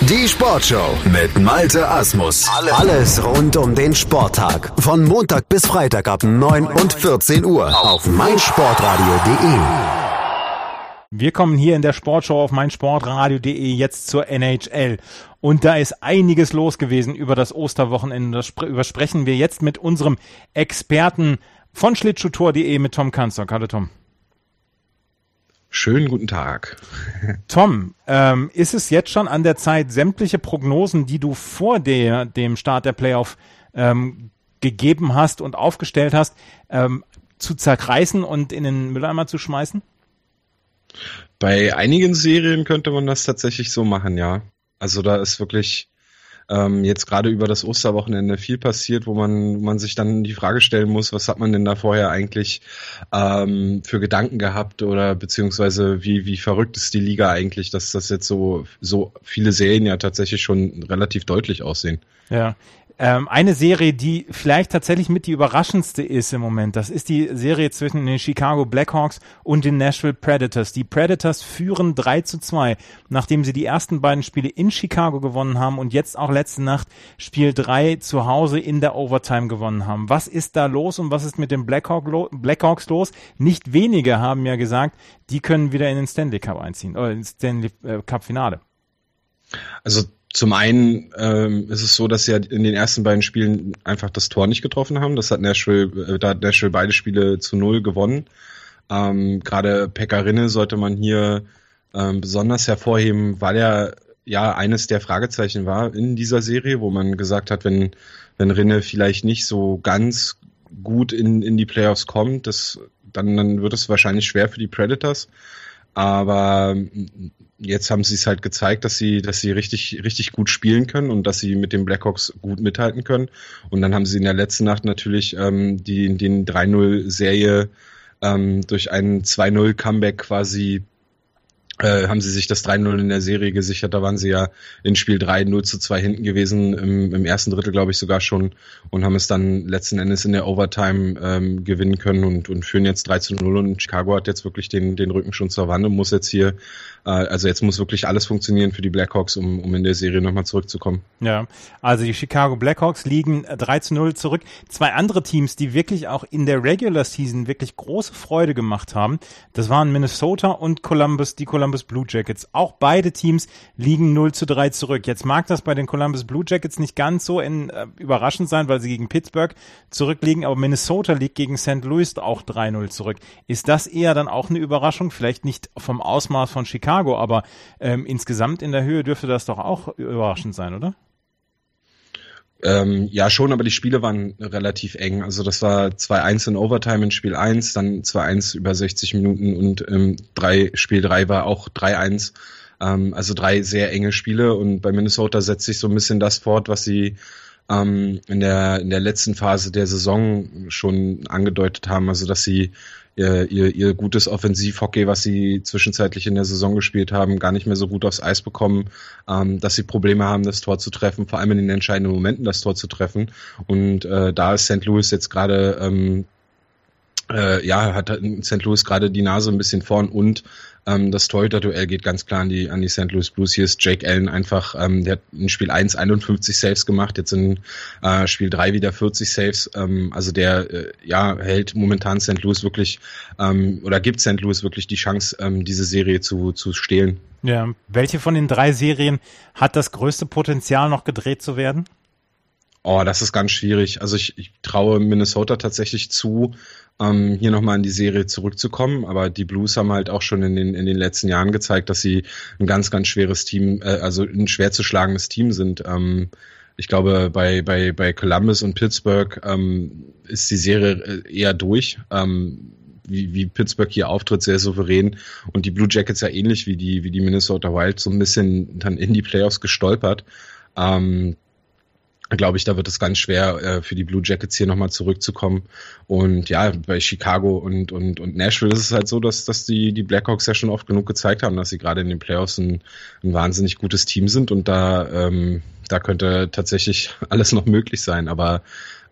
Die Sportshow mit Malte Asmus. Alles rund um den Sporttag. Von Montag bis Freitag ab 9 und 14 Uhr auf meinsportradio.de. Wir kommen hier in der Sportshow auf meinsportradio.de jetzt zur NHL. Und da ist einiges los gewesen über das Osterwochenende. Das übersprechen wir jetzt mit unserem Experten von schlittschuhtor.de mit Tom Kanzler. Hallo Tom. Schönen guten Tag. Tom, ist es jetzt schon an der Zeit, sämtliche Prognosen, die du vor dem Start der Playoff gegeben hast und aufgestellt hast, zu zerreißen und in den Mülleimer zu schmeißen? Bei einigen Serien könnte man das tatsächlich so machen, ja. Also da ist wirklich jetzt gerade über das Osterwochenende viel passiert, wo man sich dann die Frage stellen muss, was hat man denn da vorher eigentlich für Gedanken gehabt oder beziehungsweise wie verrückt ist die Liga eigentlich, dass das jetzt so viele Serien ja tatsächlich schon relativ deutlich aussehen. Ja. Eine Serie, die vielleicht tatsächlich mit die überraschendste ist im Moment, das ist die Serie zwischen den Chicago Blackhawks und den Nashville Predators. Die Predators führen 3-2, nachdem sie die ersten beiden Spiele in Chicago gewonnen haben und jetzt auch letzte Nacht Spiel 3 zu Hause in der Overtime gewonnen haben. Was ist da los und was ist mit den Blackhawks los? Nicht wenige haben ja gesagt, die können wieder in den Stanley Cup einziehen, oder ins Stanley Cup Finale. Also zum einen ist es so, dass sie ja in den ersten beiden Spielen einfach das Tor nicht getroffen haben. Da hat Nashville beide Spiele zu 0 gewonnen. Gerade Pekka Rinne sollte man hier besonders hervorheben, weil er ja eines der Fragezeichen war in dieser Serie, wo man gesagt hat, wenn Rinne vielleicht nicht so ganz gut in die Playoffs kommt, dann wird es wahrscheinlich schwer für die Predators. Aber jetzt haben sie es halt gezeigt, dass sie richtig, richtig gut spielen können und dass sie mit den Blackhawks gut mithalten können. Und dann haben sie in der letzten Nacht natürlich den 3-0-Serie durch einen 2-0-Comeback quasi haben sie sich das 3-0 in der Serie gesichert. Da waren sie ja in Spiel 3 0-2 hinten gewesen, im ersten Drittel glaube ich sogar schon, und haben es dann letzten Endes in der Overtime gewinnen können und führen jetzt 3-0. Und Chicago hat jetzt wirklich den Rücken schon zur Wand und muss jetzt hier, also jetzt muss wirklich alles funktionieren für die Blackhawks, um in der Serie nochmal zurückzukommen. Ja, also die Chicago Blackhawks liegen 3-0 zurück. Zwei andere Teams, die wirklich auch in der Regular Season wirklich große Freude gemacht haben, das waren Minnesota und die Columbus Blue Jackets. Auch beide Teams liegen 0-3 zurück. Jetzt mag das bei den Columbus Blue Jackets nicht ganz so überraschend sein, weil sie gegen Pittsburgh zurückliegen, aber Minnesota liegt gegen St. Louis auch 3-0 zurück. Ist das eher dann auch eine Überraschung? Vielleicht nicht vom Ausmaß von Chicago, aber insgesamt in der Höhe dürfte das doch auch überraschend sein, oder? Ja, schon, aber die Spiele waren relativ eng. Also das war 2-1 in Overtime in Spiel 1, dann 2-1 über 60 Minuten und Spiel 3 war auch 3-1. Also 3 sehr enge Spiele, und bei Minnesota setzt sich so ein bisschen das fort, was sie in der letzten Phase der Saison schon angedeutet haben, also dass sie ihr gutes Offensivhockey, was sie zwischenzeitlich in der Saison gespielt haben, gar nicht mehr so gut aufs Eis bekommen, dass sie Probleme haben, das Tor zu treffen, vor allem in den entscheidenden Momenten das Tor zu treffen. Und da ist St. Louis jetzt gerade hat St. Louis gerade die Nase ein bisschen vorn, und das Torhüter-Duell geht ganz klar an die St. Louis Blues. Hier ist Jake Allen einfach, der hat in Spiel 1 51 Saves gemacht, jetzt in Spiel 3 wieder 40 Saves. Also der hält momentan St. Louis wirklich oder gibt St. Louis wirklich die Chance, diese Serie zu stehlen. Ja, welche von den 3 Serien hat das größte Potenzial, noch gedreht zu werden? Oh, das ist ganz schwierig. Also ich traue Minnesota tatsächlich zu, hier nochmal in die Serie zurückzukommen. Aber die Blues haben halt auch schon in den letzten Jahren gezeigt, dass sie ein ganz, ganz schweres Team, also ein schwer zu schlagendes Team sind. Ich glaube, bei Columbus und Pittsburgh ist die Serie eher durch. Wie Pittsburgh hier auftritt, sehr souverän, und die Blue Jackets ja ähnlich wie die Minnesota Wild so ein bisschen dann in die Playoffs gestolpert. Glaube ich, da wird es ganz schwer für die Blue Jackets hier nochmal zurückzukommen. Und ja, bei Chicago und Nashville ist es halt so, dass die Blackhawks ja schon oft genug gezeigt haben, dass sie gerade in den Playoffs ein wahnsinnig gutes Team sind, und da könnte tatsächlich alles noch möglich sein. Aber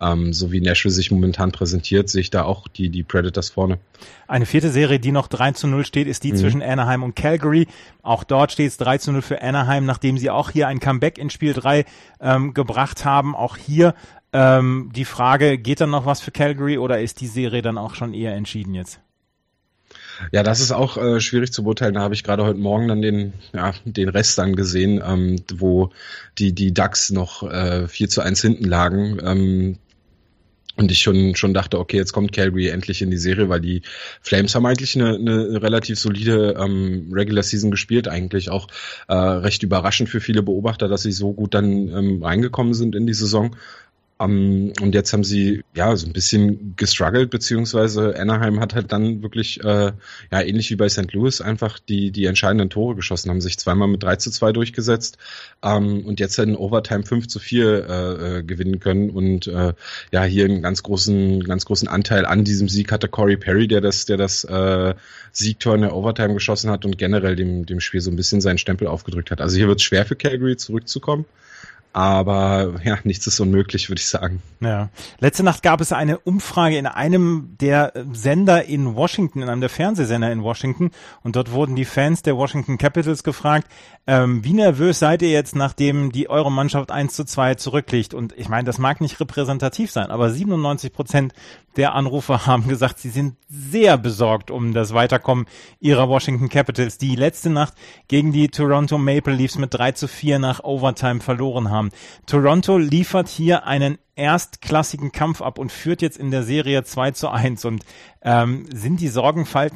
So wie Nashville sich momentan präsentiert, sehe ich da auch die Predators vorne. Eine vierte Serie, die noch 3-0 steht, ist die zwischen Anaheim und Calgary. Auch dort steht es 3-0 für Anaheim, nachdem sie auch hier ein Comeback in Spiel 3 gebracht haben. Auch hier die Frage, geht dann noch was für Calgary oder ist die Serie dann auch schon eher entschieden jetzt? Ja, das ist auch schwierig zu beurteilen. Da habe ich gerade heute Morgen dann den Rest dann gesehen, wo die Ducks noch 4-1 hinten lagen. Und ich schon dachte, okay, jetzt kommt Calgary endlich in die Serie, weil die Flames haben eigentlich eine relativ solide Regular Season gespielt, eigentlich auch recht überraschend für viele Beobachter, dass sie so gut dann reingekommen sind in die Saison. Und jetzt haben sie so ein bisschen gestruggelt, beziehungsweise Anaheim hat halt dann wirklich ähnlich wie bei St. Louis einfach die entscheidenden Tore geschossen, haben sich zweimal mit 3-2 durchgesetzt und jetzt in Overtime 5-4 gewinnen können und hier einen ganz großen Anteil an diesem Sieg hatte Corey Perry, der das Siegtor in der Overtime geschossen hat und generell dem Spiel so ein bisschen seinen Stempel aufgedrückt hat. Also hier wird es schwer für Calgary zurückzukommen. Aber nichts ist unmöglich, würde ich sagen. Ja. Letzte Nacht gab es eine Umfrage in einem der Sender in Washington, in einem der Fernsehsender in Washington. Und dort wurden die Fans der Washington Capitals gefragt, wie nervös seid ihr jetzt, nachdem eure Mannschaft 1-2 zurückliegt? Und ich meine, das mag nicht repräsentativ sein, aber 97% der Anrufer haben gesagt, sie sind sehr besorgt um das Weiterkommen ihrer Washington Capitals, die letzte Nacht gegen die Toronto Maple Leafs mit 3-4 nach Overtime verloren haben. Toronto liefert hier einen erstklassigen Kampf ab und führt jetzt in der Serie 2-1 und sind die Sorgenfalten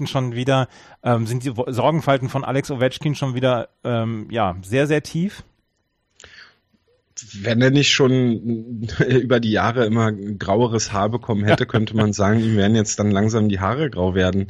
von Alex Ovechkin schon wieder sehr, sehr tief? Wenn er nicht schon über die Jahre immer graueres Haar bekommen hätte, könnte man sagen, ihm werden jetzt dann langsam die Haare grau werden.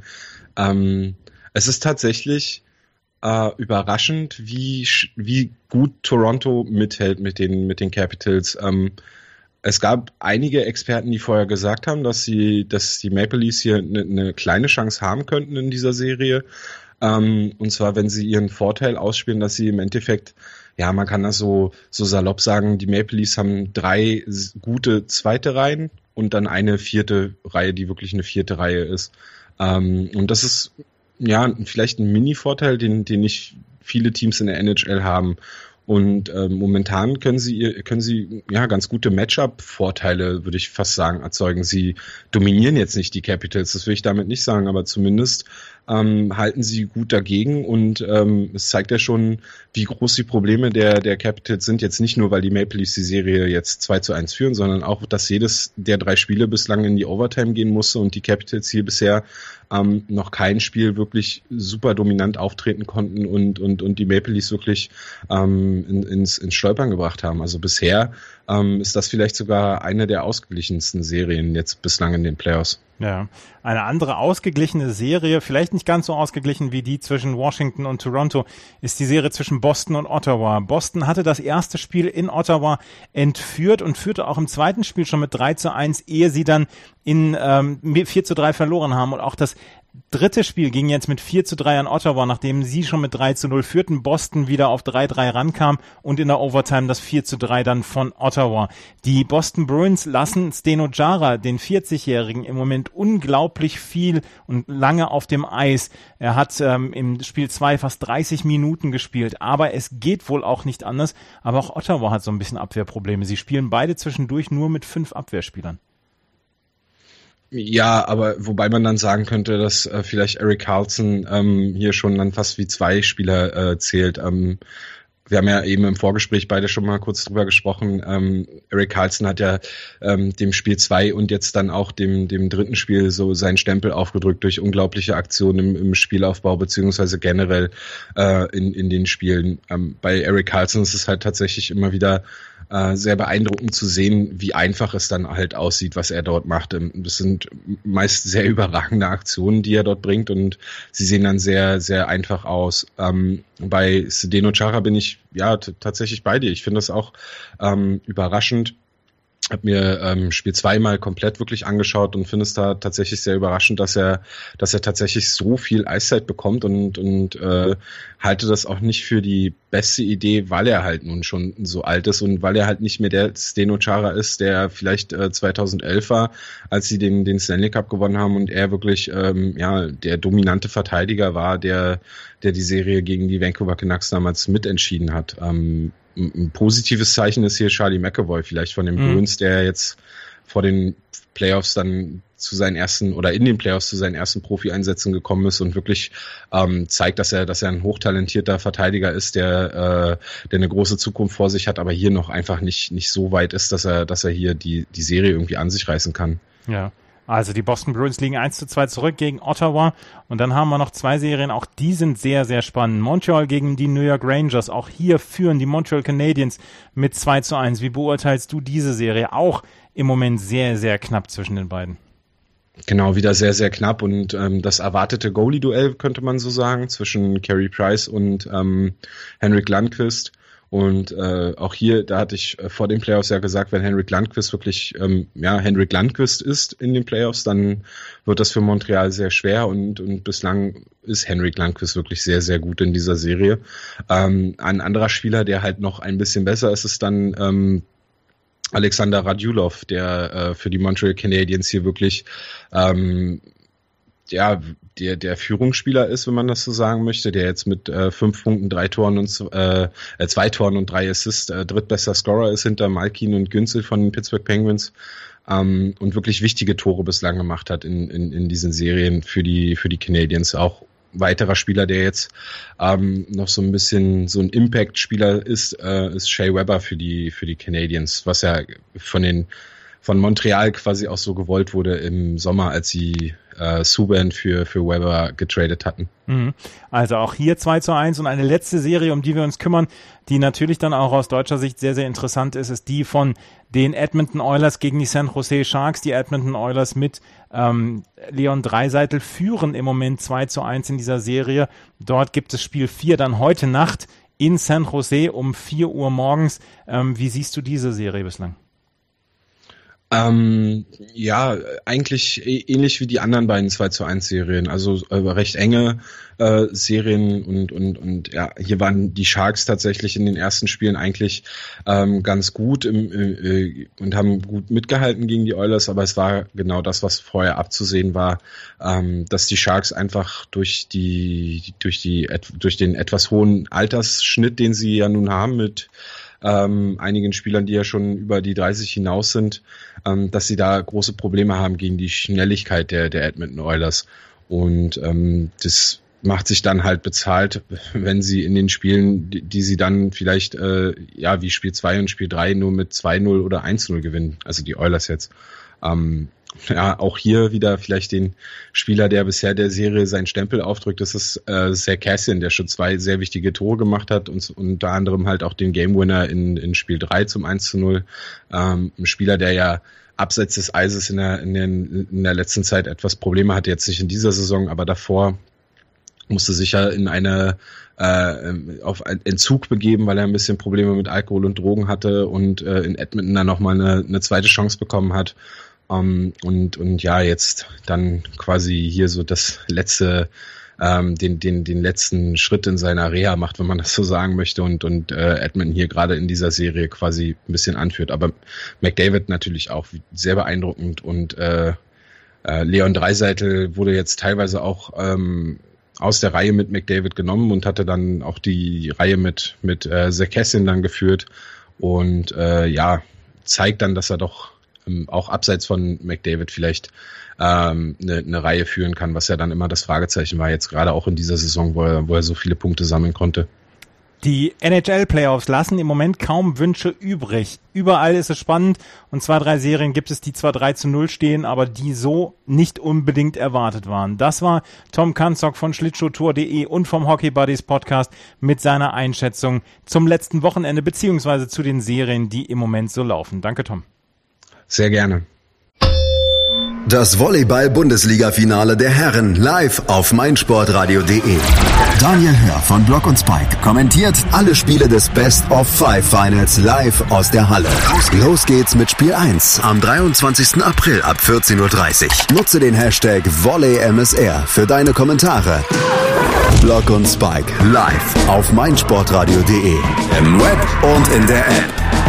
Es ist tatsächlich überraschend, wie gut Toronto mithält mit den Capitals. Es gab einige Experten, die vorher gesagt haben, dass die Maple Leafs hier eine kleine Chance haben könnten in dieser Serie. Und zwar, wenn sie ihren Vorteil ausspielen, dass sie im Endeffekt, man kann das so salopp sagen, die Maple Leafs haben 3 gute zweite Reihen und dann eine vierte Reihe, die wirklich eine vierte Reihe ist. Und das ist vielleicht ein Mini-Vorteil, den nicht viele Teams in der NHL haben. Und momentan können sie ganz gute Matchup-Vorteile, würde ich fast sagen, erzeugen. Sie dominieren jetzt nicht die Capitals, das will ich damit nicht sagen, aber zumindest halten sie gut dagegen und es zeigt ja schon, wie groß die Probleme der Capitals sind. Jetzt nicht nur, weil die Maple Leafs die Serie jetzt 2-1 führen, sondern auch, dass jedes der 3 Spiele bislang in die Overtime gehen musste und die Capitals hier bisher noch kein Spiel wirklich super dominant auftreten konnten und die Maple Leafs wirklich ins Stolpern gebracht haben. Also bisher ist das vielleicht sogar eine der ausgeglichensten Serien jetzt bislang in den Playoffs. Ja, eine andere ausgeglichene Serie, vielleicht nicht ganz so ausgeglichen wie die zwischen Washington und Toronto, ist die Serie zwischen Boston und Ottawa. Boston hatte das erste Spiel in Ottawa entführt und führte auch im zweiten Spiel schon mit 3-1, ehe sie dann in 4-3 verloren haben. Und auch das dritte Spiel ging jetzt mit 4-3 an Ottawa, nachdem sie schon mit 3-0 führten, Boston wieder auf 3-3 rankam und in der Overtime das 4-3 dann von Ottawa. Die Boston Bruins lassen Zdeno Chara, den 40-Jährigen, im Moment unglaublich viel und lange auf dem Eis. Er hat im Spiel 2 fast 30 Minuten gespielt, aber es geht wohl auch nicht anders. Aber auch Ottawa hat so ein bisschen Abwehrprobleme. Sie spielen beide zwischendurch nur mit 5 Abwehrspielern. Ja, aber wobei man dann sagen könnte, dass vielleicht Erik Karlsson hier schon dann fast wie 2 Spieler zählt. Wir haben ja eben im Vorgespräch beide schon mal kurz drüber gesprochen. Erik Karlsson hat ja dem Spiel 2 und jetzt dann auch dem dritten Spiel so seinen Stempel aufgedrückt durch unglaubliche Aktionen im Spielaufbau beziehungsweise generell in den Spielen. Bei Erik Karlsson ist es halt tatsächlich immer wieder sehr beeindruckend zu sehen, wie einfach es dann halt aussieht, was er dort macht. Das sind meist sehr überragende Aktionen, die er dort bringt und sie sehen dann sehr, sehr einfach aus. Bei Zdeno Chara bin ich tatsächlich bei dir. Ich finde das auch überraschend, Hab mir Spiel 2 mal komplett wirklich angeschaut und finde es da tatsächlich sehr überraschend, dass er tatsächlich so viel Eiszeit bekommt und halte das auch nicht für die beste Idee, weil er halt nun schon so alt ist und weil er halt nicht mehr der Zdeno Chara ist, der vielleicht 2011 war, als sie den Stanley Cup gewonnen haben und er wirklich der dominante Verteidiger war, der die Serie gegen die Vancouver Canucks damals mitentschieden hat. Ein positives Zeichen ist hier Charlie McAvoy, vielleicht von den Bruins, der jetzt vor den Playoffs dann in den Playoffs zu seinen ersten Profi-Einsätzen gekommen ist und wirklich zeigt, dass er ein hochtalentierter Verteidiger ist, der eine große Zukunft vor sich hat, aber hier noch einfach nicht so weit ist, dass er hier die Serie irgendwie an sich reißen kann. Ja. Also die Boston Bruins liegen 1-2 zurück gegen Ottawa und dann haben wir noch 2 Serien, auch die sind sehr, sehr spannend. Montreal gegen die New York Rangers, auch hier führen die Montreal Canadiens mit 2-1. Wie beurteilst du diese Serie? Auch im Moment sehr, sehr knapp zwischen den beiden. Genau, wieder sehr, sehr knapp und das erwartete Goalie-Duell, könnte man so sagen, zwischen Carey Price und Henrik Lundqvist. Und auch hier, da hatte ich vor den Playoffs ja gesagt, wenn Henrik Lundqvist wirklich Henrik Lundqvist ist in den Playoffs, dann wird das für Montreal sehr schwer und bislang ist Henrik Lundqvist wirklich sehr, sehr gut in dieser Serie. Ein anderer Spieler, der halt noch ein bisschen besser ist dann Alexander Radulov, der für die Montreal Canadiens hier wirklich der Führungsspieler ist, wenn man das so sagen möchte, der jetzt mit 5 Punkten, 2 Toren und 3 Assists drittbester Scorer ist hinter Malkin und Günzel von den Pittsburgh Penguins und wirklich wichtige Tore bislang gemacht hat in diesen Serien für die Canadiens. Auch weiterer Spieler, der jetzt noch so ein bisschen so ein Impact-Spieler ist Shea Weber für die Canadiens, was ja von Montreal quasi auch so gewollt wurde im Sommer, als sie Subban für Weber getradet hatten. Also auch hier 2-1 und eine letzte Serie, um die wir uns kümmern, die natürlich dann auch aus deutscher Sicht sehr, sehr interessant ist die von den Edmonton Oilers gegen die San Jose Sharks. Die Edmonton Oilers mit Leon Draisaitl führen im Moment 2-1 in dieser Serie. Dort gibt es Spiel 4 dann heute Nacht in San Jose um 4 Uhr morgens. Wie siehst du diese Serie bislang? Eigentlich ähnlich wie die anderen beiden 2-1 Serien, also recht enge Serien und hier waren die Sharks tatsächlich in den ersten Spielen eigentlich ganz gut und haben gut mitgehalten gegen die Oilers, aber es war genau das, was vorher abzusehen war, dass die Sharks einfach durch den etwas hohen Altersschnitt, den sie ja nun haben mit einigen Spielern, die ja schon über die 30 hinaus sind, dass sie da große Probleme haben gegen die Schnelligkeit der Edmonton Oilers. Und das macht sich dann halt bezahlt, wenn sie in den Spielen, die sie dann vielleicht wie Spiel 2 und Spiel 3 nur mit 2-0 oder 1-0 gewinnen, also die Oilers jetzt. Auch hier wieder vielleicht den Spieler, der bisher der Serie seinen Stempel aufdrückt, das ist Zach Kassian, der schon 2 sehr wichtige Tore gemacht hat und unter anderem halt auch den Game Winner in Spiel 3 zum 1-0. Ein Spieler, der ja abseits des Eises in der letzten Zeit etwas Probleme hatte, jetzt nicht in dieser Saison, aber davor musste sich ja auf einen Entzug begeben, weil er ein bisschen Probleme mit Alkohol und Drogen hatte und in Edmonton dann nochmal eine zweite Chance bekommen hat. Und jetzt dann quasi hier so das letzte, den letzten Schritt in seiner Reha macht, wenn man das so sagen möchte und Edmonton hier gerade in dieser Serie quasi ein bisschen anführt. Aber McDavid natürlich auch sehr beeindruckend und Leon Draisaitl wurde jetzt teilweise auch aus der Reihe mit McDavid genommen und hatte dann auch die Reihe mit Zach Kassian dann geführt und zeigt dann, dass er doch auch abseits von McDavid vielleicht eine Reihe führen kann, was ja dann immer das Fragezeichen war, jetzt gerade auch in dieser Saison, wo er so viele Punkte sammeln konnte. Die NHL-Playoffs lassen im Moment kaum Wünsche übrig. Überall ist es spannend und 2-3 Serien gibt es, die zwar 3-0 stehen, aber die so nicht unbedingt erwartet waren. Das war Tom Kanzok von Schlittschuhtour.de und vom Hockey Buddies Podcast mit seiner Einschätzung zum letzten Wochenende beziehungsweise zu den Serien, die im Moment so laufen. Danke, Tom. Sehr gerne. Das Volleyball-Bundesliga-Finale der Herren live auf meinsportradio.de. Daniel Hör von Block und Spike kommentiert alle Spiele des Best-of-5-Finals live aus der Halle. Los geht's mit Spiel 1 am 23. April ab 14.30 Uhr. Nutze den Hashtag VolleyMSR für deine Kommentare. Block und Spike live auf meinsportradio.de. Im Web und in der App.